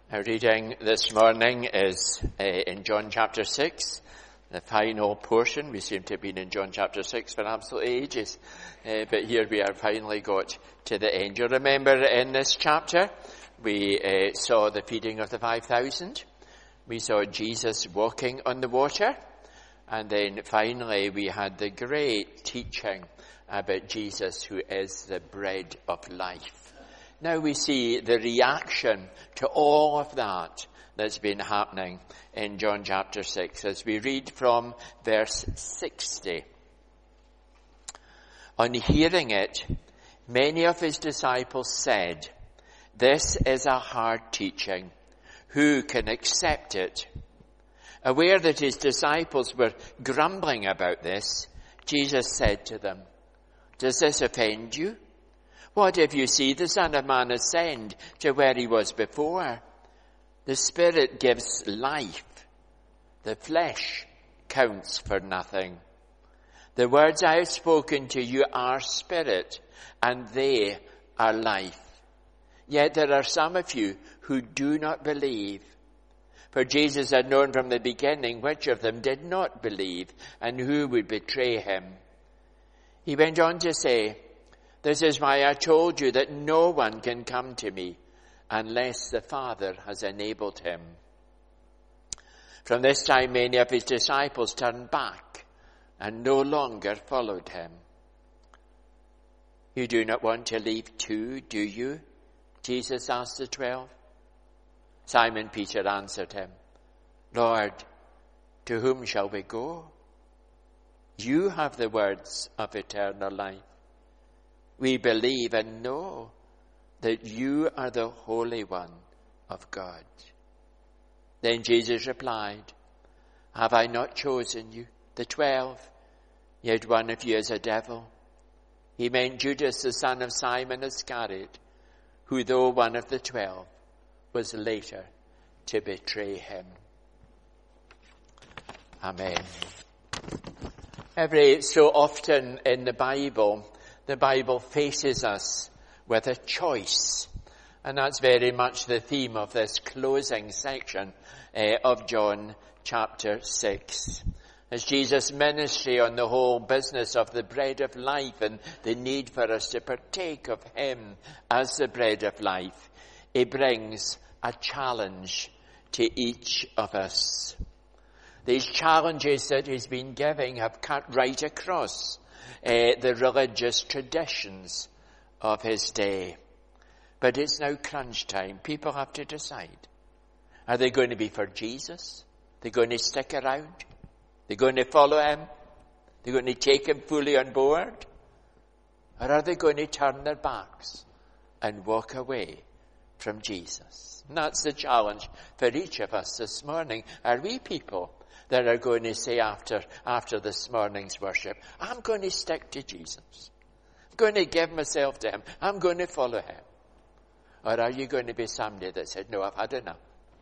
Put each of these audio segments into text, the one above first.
Our reading this morning is in John chapter 6, the final portion. We seem to have been in John chapter 6 for absolute ages, but here we are finally got to the end. You remember in this chapter, we saw the feeding of the 5,000. We saw Jesus walking on the water, and then finally we had the great teaching about Jesus, who is the bread of life. Now we see the reaction to all of that that's been happening in John chapter 6 as we read from verse 60. On hearing it, many of his disciples said, "This is a hard teaching. Who can accept it?" Aware that his disciples were grumbling about this, Jesus said to them, "Does this offend you? What if you see the Son of Man ascend to where he was before? The Spirit gives life. The flesh counts for nothing. The words I have spoken to you are spirit, and they are life. Yet there are some of you who do not believe." For Jesus had known from the beginning which of them did not believe and who would betray him. He went on to say, "This is why I told you that no one can come to me unless the Father has enabled him." From this time, many of his disciples turned back and no longer followed him. "You do not want to leave too, do you?" Jesus asked the 12. Simon Peter answered him, "Lord, to whom shall we go? You have the words of eternal life. We believe and know that you are the Holy One of God." Then Jesus replied, "Have I not chosen you, the 12? Yet one of you is a devil." He meant Judas, the son of Simon Iscariot, who, though one of the 12, was later to betray him. Amen. Every so often in the Bible faces us with a choice. And that's very much the theme of this closing section of John chapter 6. As Jesus' ministry on the whole business of the bread of life and the need for us to partake of him as the bread of life, he brings a challenge to each of us. These challenges that he's been giving have cut right across the religious traditions of his day. But it's now crunch time. People have to decide. Are they going to be for Jesus? They're going to stick around? They're going to follow him? They're going to take him fully on board? Or are they going to turn their backs and walk away from Jesus? And that's the challenge for each of us this morning. Are we people that are going to say after this morning's worship, "I'm going to stick to Jesus. I'm going to give myself to him. I'm going to follow him"? Or are you going to be somebody that said, "No, I've had enough.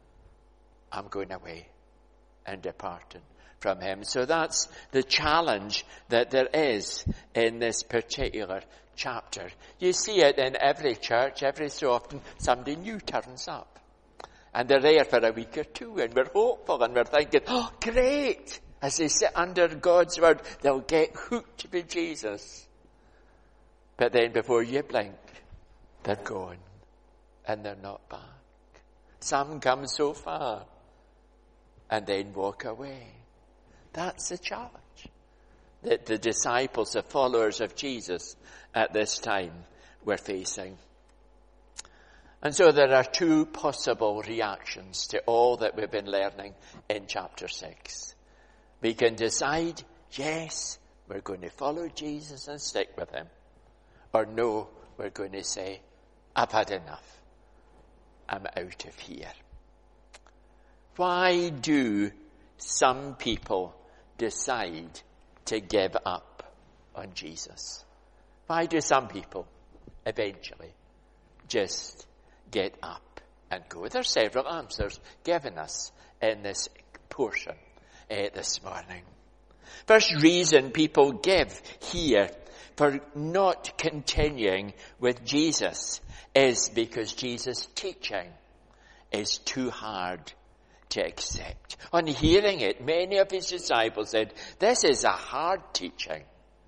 I'm going away and departing from him"? So that's the challenge that there is in this particular chapter. You see it in every church. Every so often somebody new turns up. And they're there for a week or two, and we're hopeful, and we're thinking, "Oh, great." As they sit under God's word, they'll get hooked with Jesus. But then before you blink, they're gone, and they're not back. Some come so far, and then walk away. That's the challenge that the disciples, the followers of Jesus at this time, were facing. And so there are two possible reactions to all that we've been learning in chapter 6. We can decide, yes, we're going to follow Jesus and stick with him. Or no, we're going to say, "I've had enough. I'm out of here." Why do some people decide to give up on Jesus? Why do some people eventually just get up and go? There's several answers given us in this portion this morning. First reason people give here for not continuing with Jesus is because Jesus' teaching is too hard to accept. On hearing it, many of his disciples said, "This is a hard teaching.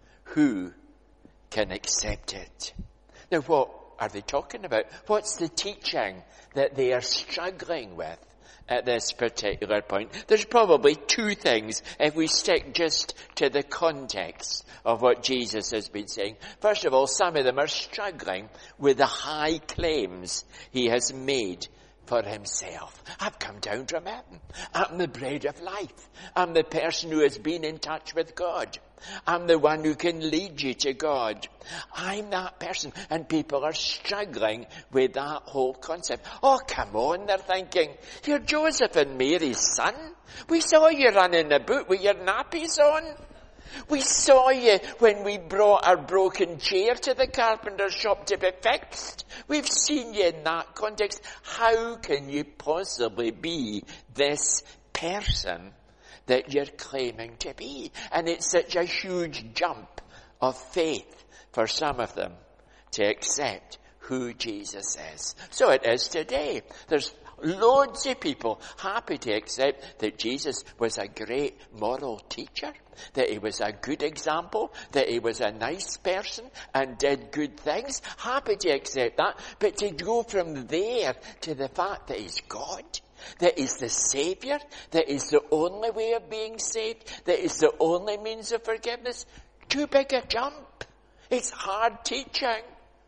Who can accept it?" Now, what are they talking about? What's the teaching that they are struggling with at this particular point? There's probably two things if we stick just to the context of what Jesus has been saying. First of all, some of them are struggling with the high claims he has made for himself. "I've come down from heaven. I'm the bread of life. I'm the person who has been in touch with God. I'm the one who can lead you to God. I'm that person." And people are struggling with that whole concept. "Oh, come on," they're thinking. "You're Joseph and Mary's son. We saw you running about with your nappies on. We saw you when we brought our broken chair to the carpenter's shop to be fixed. We've seen you in that context. How can you possibly be this person that you're claiming to be?" And it's such a huge jump of faith for some of them to accept who Jesus is. So it is today. There's loads of people happy to accept that Jesus was a great moral teacher, that he was a good example, that he was a nice person and did good things. Happy to accept that. But to go from there to the fact that he's God, that he's the Saviour, that he's the only way of being saved, that he's the only means of forgiveness, too big a jump. It's hard teaching.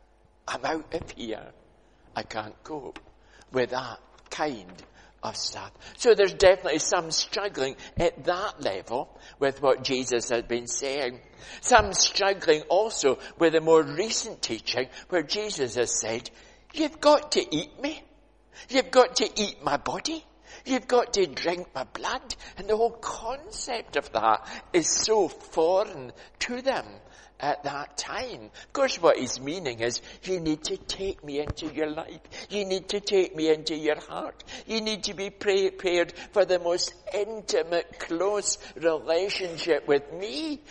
I'm out of here. I can't cope with that kind of stuff. So there's definitely some struggling at that level with what Jesus has been saying. Some struggling also with the more recent teaching where Jesus has said, "You've got to eat me. You've got to eat my body. You've got to drink my blood." And the whole concept of that is so foreign to them at that time. Of course, what he's meaning is, you need to take me into your life. You need to take me into your heart. You need to be prepared for the most intimate, close relationship with me.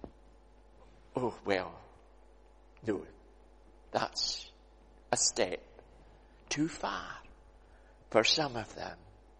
Oh, well, no, that's a step too far for some of them.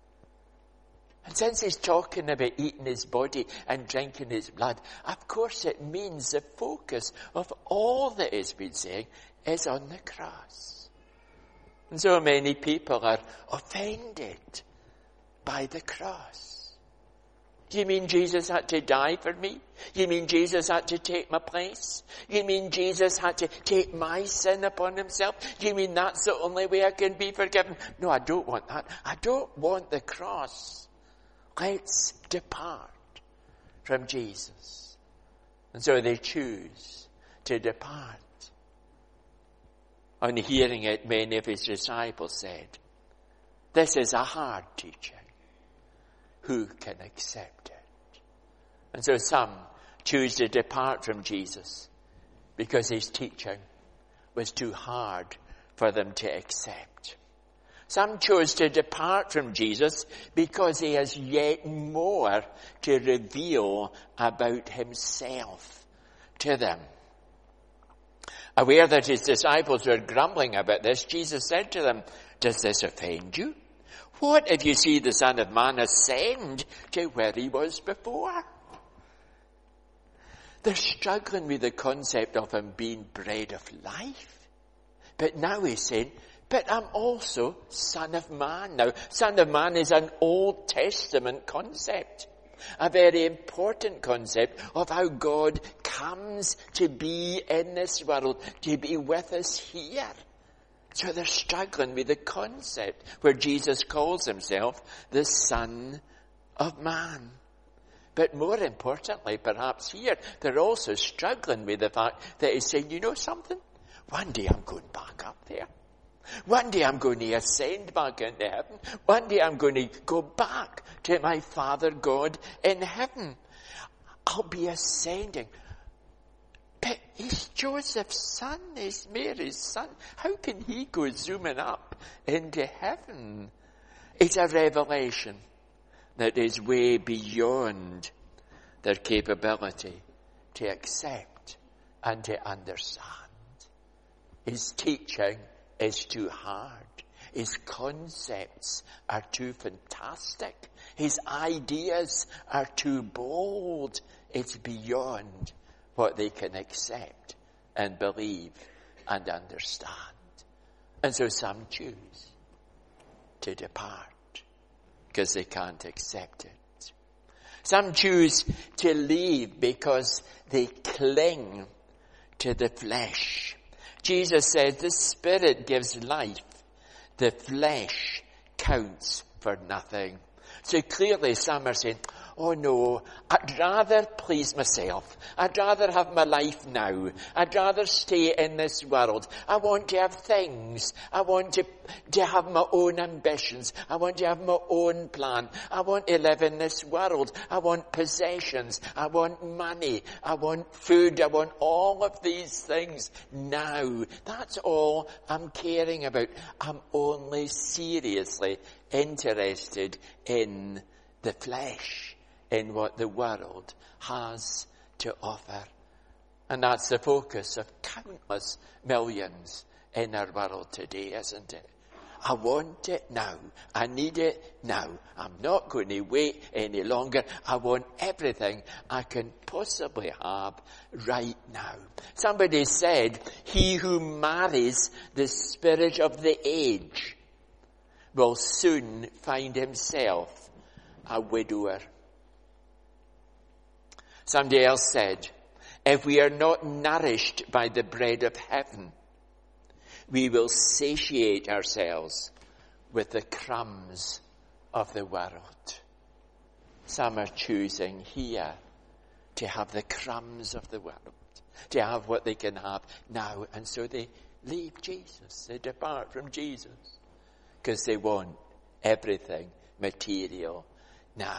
And since he's talking about eating his body and drinking his blood, of course it means the focus of all that he's been saying is on the cross. And so many people are offended by the cross. You mean Jesus had to die for me? You mean Jesus had to take my place? You mean Jesus had to take my sin upon himself? You mean that's the only way I can be forgiven? No, I don't want that. I don't want the cross. Let's depart from Jesus. And so they choose to depart. On hearing it, many of his disciples said, "This is a hard teaching. Who can accept it?" And so some choose to depart from Jesus because his teaching was too hard for them to accept. Some chose to depart from Jesus because he has yet more to reveal about himself to them. Aware that his disciples were grumbling about this, Jesus said to them, "Does this offend you? What if you see the Son of Man ascend to where he was before?" They're struggling with the concept of him being bread of life. But now he's saying, "But I'm also Son of Man." Now, Son of Man is an Old Testament concept. A very important concept of how God comes to be in this world, to be with us here. So they're struggling with the concept where Jesus calls himself the Son of Man. But more importantly, perhaps here, they're also struggling with the fact that he's saying, "You know something? One day I'm going back up there. One day I'm going to ascend back into heaven. One day I'm going to go back to my Father God in heaven. I'll be ascending." But he's Joseph's son, he's Mary's son. How can he go zooming up into heaven? It's a revelation that is way beyond their capability to accept and to understand. His teaching is too hard. His concepts are too fantastic. His ideas are too bold. It's beyond what they can accept and believe and understand. And so some choose to depart because they can't accept it. Some choose to leave because they cling to the flesh. Jesus said the Spirit gives life. The flesh counts for nothing. So clearly some are saying, oh no, I'd rather please myself. I'd rather have my life now. I'd rather stay in this world. I want to have things. I want to have my own ambitions. I want to have my own plan. I want to live in this world. I want possessions. I want money. I want food. I want all of these things now. That's all I'm caring about. I'm only seriously interested in the flesh, in what the world has to offer. And that's the focus of countless millions in our world today, isn't it? I want it now. I need it now. I'm not going to wait any longer. I want everything I can possibly have right now. Somebody said, he who marries the spirit of the age will soon find himself a widower. Somebody else said, if we are not nourished by the bread of heaven, we will satiate ourselves with the crumbs of the world. Some are choosing here to have the crumbs of the world, to have what they can have now. And so they leave Jesus. They depart from Jesus because they want everything material now.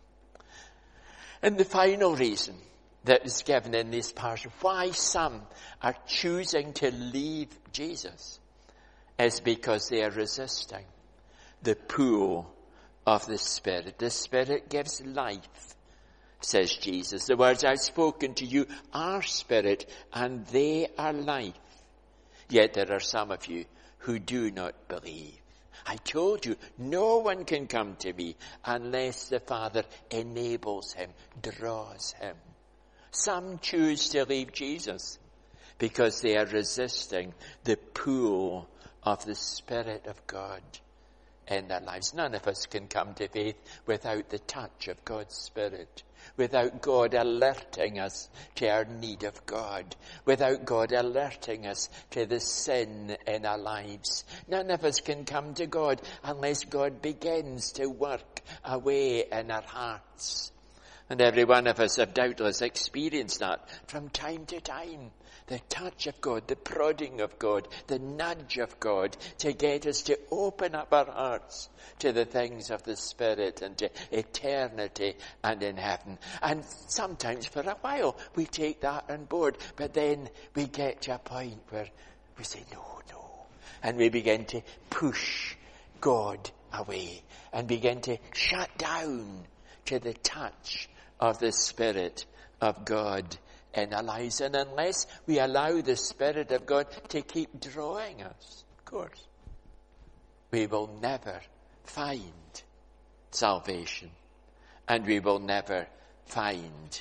And the final reason that is given in this passage, why some are choosing to leave Jesus, is because they are resisting the pull of the Spirit. The Spirit gives life, says Jesus. The words I've spoken to you are spirit and they are life. Yet there are some of you who do not believe. I told you, no one can come to me unless the Father enables him, draws him. Some choose to leave Jesus because they are resisting the pull of the Spirit of God in their lives. None of us can come to faith without the touch of God's Spirit, without God alerting us to our need of God, without God alerting us to the sin in our lives. None of us can come to God unless God begins to work away in our hearts. And every one of us have doubtless experienced that from time to time. The touch of God, the prodding of God, the nudge of God to get us to open up our hearts to the things of the Spirit and to eternity and in heaven. And sometimes for a while we take that on board, but then we get to a point where we say, no. And we begin to push God away and begin to shut down to the touch of the Spirit of God in our lives. And unless we allow the Spirit of God to keep drawing us, of course, we will never find salvation. And we will never find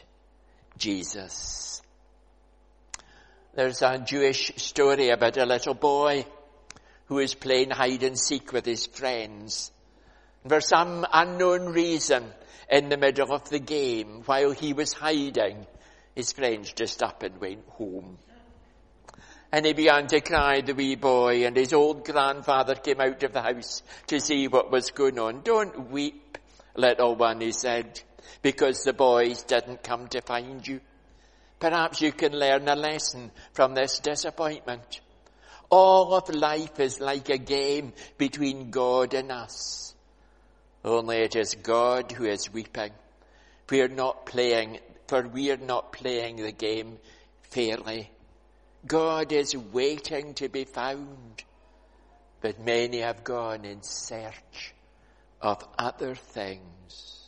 Jesus. There's a Jewish story about a little boy who is playing hide and seek with his friends. For some unknown reason, in the middle of the game, while he was hiding, his friends just up and went home. And he began to cry, the wee boy, and his old grandfather came out of the house to see what was going on. Don't weep, little one, he said, because the boys didn't come to find you. Perhaps you can learn a lesson from this disappointment. All of life is like a game between God and us. Only it is God who is weeping. We are not playing the game fairly. God is waiting to be found, but many have gone in search of other things.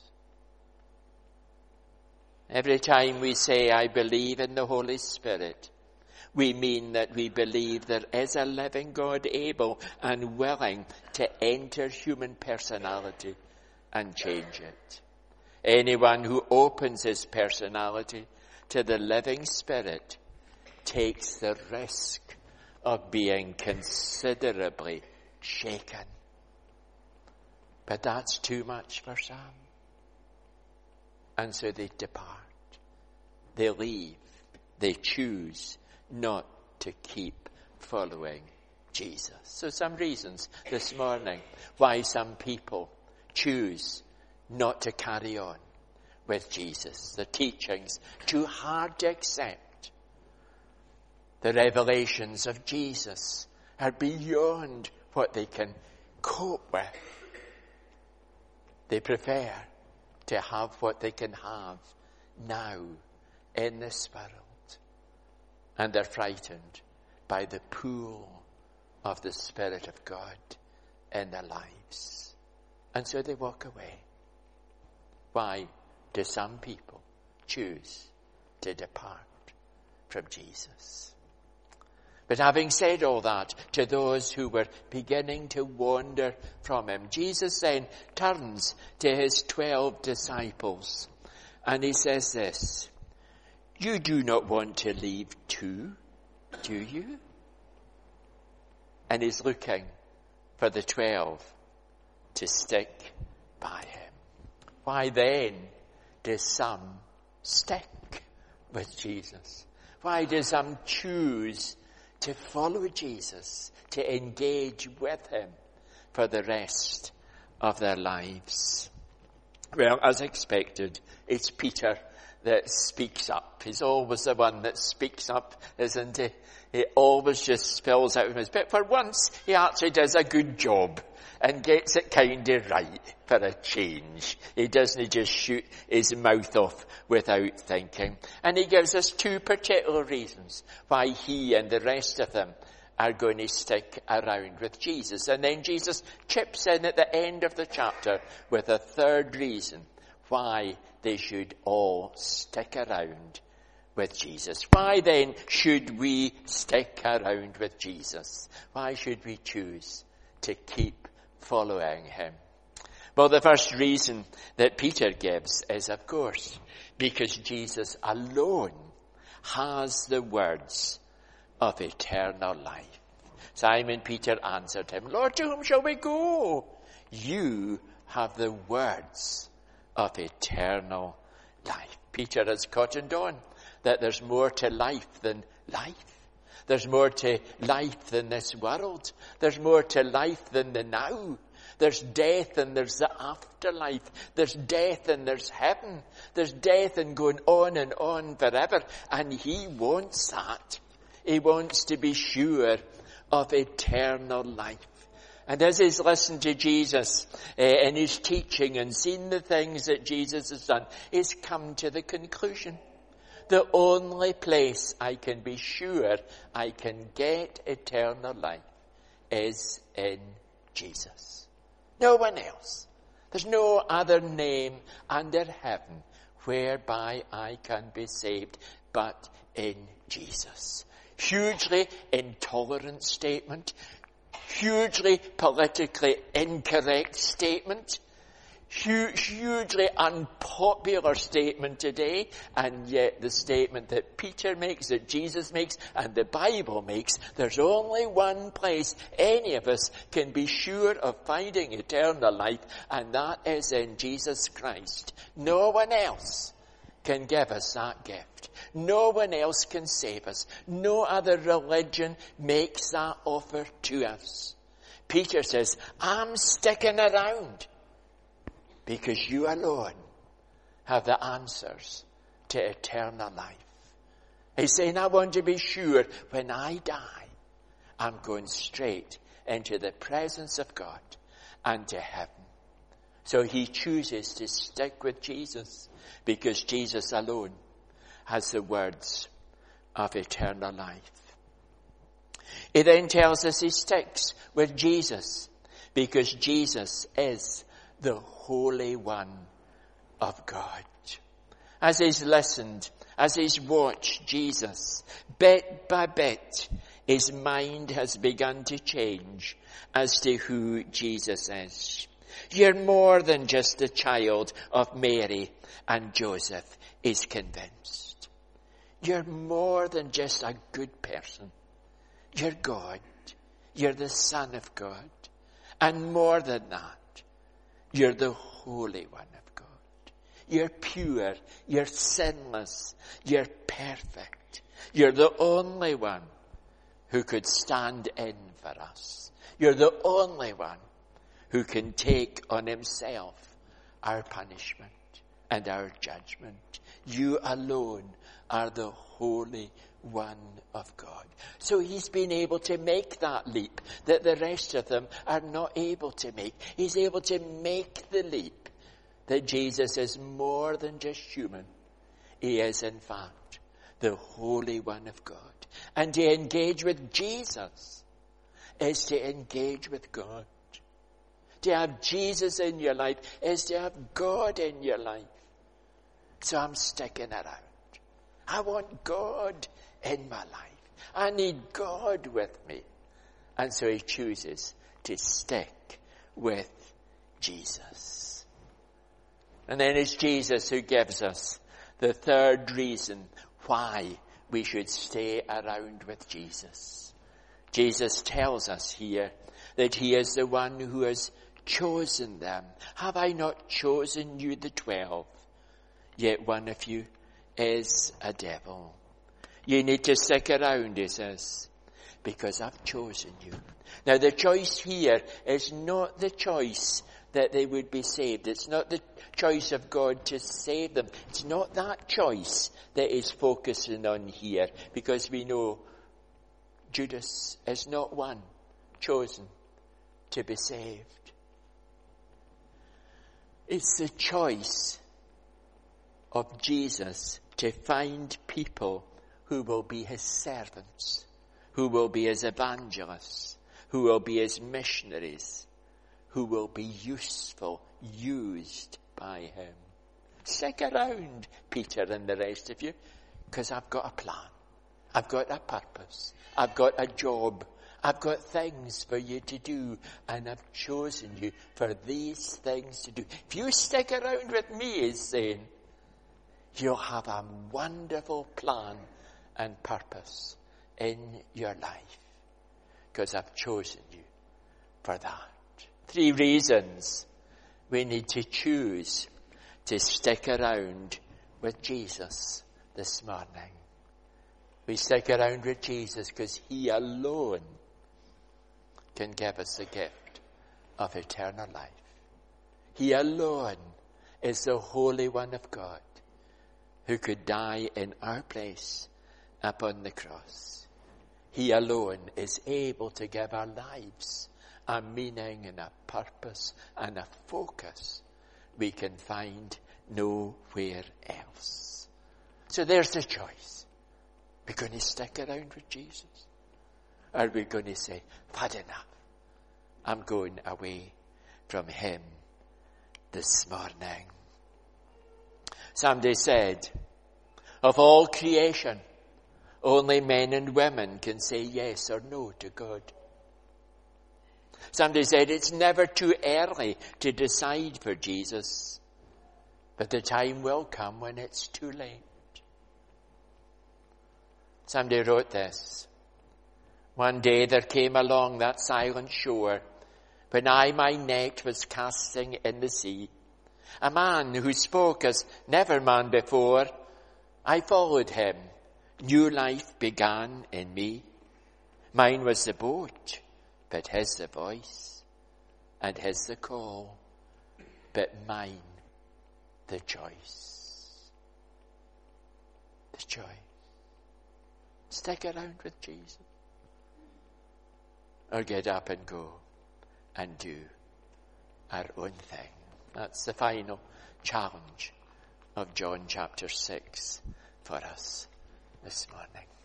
Every time we say, I believe in the Holy Spirit, We mean that we believe there is a living God able and willing to enter human personality and change it. Anyone who opens his personality to the living Spirit takes the risk of being considerably shaken. But that's too much for some. And so they depart. They leave. They choose not to keep following Jesus. So some reasons this morning why some people choose not to carry on with Jesus. The teachings too hard to accept. The revelations of Jesus are beyond what they can cope with. They prefer to have what they can have now in this world. And they're frightened by the pool of the Spirit of God in their lives. And so they walk away. Why do some people choose to depart from Jesus? But having said all that, to those who were beginning to wander from him, Jesus then turns to his 12 disciples and he says this, "You do not want to leave too, do you?" And he's looking for the 12 to stick by him. Why then do some stick with Jesus? Why do some choose to follow Jesus, to engage with him for the rest of their lives? Well, as expected, it's Peter that speaks up. He's always the one that speaks up, isn't he? He always just spills out of his bit. For once, he actually does a good job and gets it kind of right for a change. He doesn't just shoot his mouth off without thinking. And he gives us two particular reasons why he and the rest of them are going to stick around with Jesus. And then Jesus chips in at the end of the chapter with a third reason why they should all stick around with Jesus. Why then should we stick around with Jesus? Why should we choose to keep following him? Well, the first reason that Peter gives is, of course, because Jesus alone has the words of eternal life. Simon Peter answered him, "Lord, to whom shall we go? You have the words of eternal life." Peter has cottoned on that there's more to life than life. There's more to life than this world. There's more to life than the now. There's death and there's the afterlife. There's death and there's heaven. There's death and going on forever. And he wants that. He wants to be sure of eternal life. And as he's listened to Jesus in his teaching and seen the things that Jesus has done, he's come to the conclusion. The only place I can be sure I can get eternal life is in Jesus. No one else. There's no other name under heaven whereby I can be saved but in Jesus. Hugely intolerant statement. Hugely politically incorrect statement. Hugely unpopular statement today, and yet the statement that Peter makes, that Jesus makes, and the Bible makes, there's only one place any of us can be sure of finding eternal life, and that is in Jesus Christ. No one else can give us that gift. No one else can save us. No other religion makes that offer to us. Peter says, I'm sticking around because you alone have the answers to eternal life. He's saying, I want to be sure when I die, I'm going straight into the presence of God and to heaven. So he chooses to stick with Jesus because Jesus alone has the words of eternal life. He then tells us he sticks with Jesus because Jesus is the Holy One of God. As he's listened as he's watched Jesus, bit by bit, his mind has begun to change as to who Jesus is. You're more than just a child of Mary and Joseph, he's convinced. You're more than just a good person. You're God. You're the Son of God. And more than that, you're the Holy One of God. You're pure. You're sinless. You're perfect. You're the only one who could stand in for us. You're the only one who can take on himself our punishment and our judgment. You alone are the Holy One of God. So he's been able to make that leap that the rest of them are not able to make. He's able to make the leap that Jesus is more than just human. He is, in fact, the Holy One of God. And to engage with Jesus is to engage with God. To have Jesus in your life is to have God in your life. So I'm sticking around. I want God in my life. I need God with me. And so he chooses to stick with Jesus. And then it's Jesus who gives us the third reason why we should stay around with Jesus. Jesus tells us here that he is the one who has chosen them. Have I not chosen you, the 12? Yet one of you is a devil. You need to stick around, he says, because I've chosen you. Now the choice here is not the choice that they would be saved. It's not the choice of God to save them. It's not that choice that is focusing on here, because we know Judas is not one chosen to be saved. It's the choice of Jesus to find people who will be his servants, who will be his evangelists, who will be his missionaries, who will be useful, used by him. Stick around, Peter and the rest of you, because I've got a plan. I've got a purpose. I've got a job. I've got things for you to do, and I've chosen you for these things to do. If you stick around with me, he's saying, you'll have a wonderful plan and purpose in your life, because I've chosen you for that. 3 reasons we need to choose to stick around with Jesus this morning. We stick around with Jesus because he alone can give us the gift of eternal life. He alone is the Holy One of God who could die in our place upon the cross. He alone is able to give our lives a meaning and a purpose and a focus we can find nowhere else. So there's the choice. We're going to stick around with Jesus, or are we going to say, "I've had enough. I'm going away from him this morning." Somebody said, of all creation, only men and women can say yes or no to God. Somebody said it's never too early to decide for Jesus, but the time will come when it's too late. Somebody wrote this: one day there came along that silent shore, when I my net was casting in the sea, a man who spoke as never man before. I followed him. New life began in me. Mine was the boat, but his the voice, and his the call, but mine the choice. The choice. Stick around with Jesus, or get up and go and do our own thing. That's the final challenge of John chapter 6 for us this morning.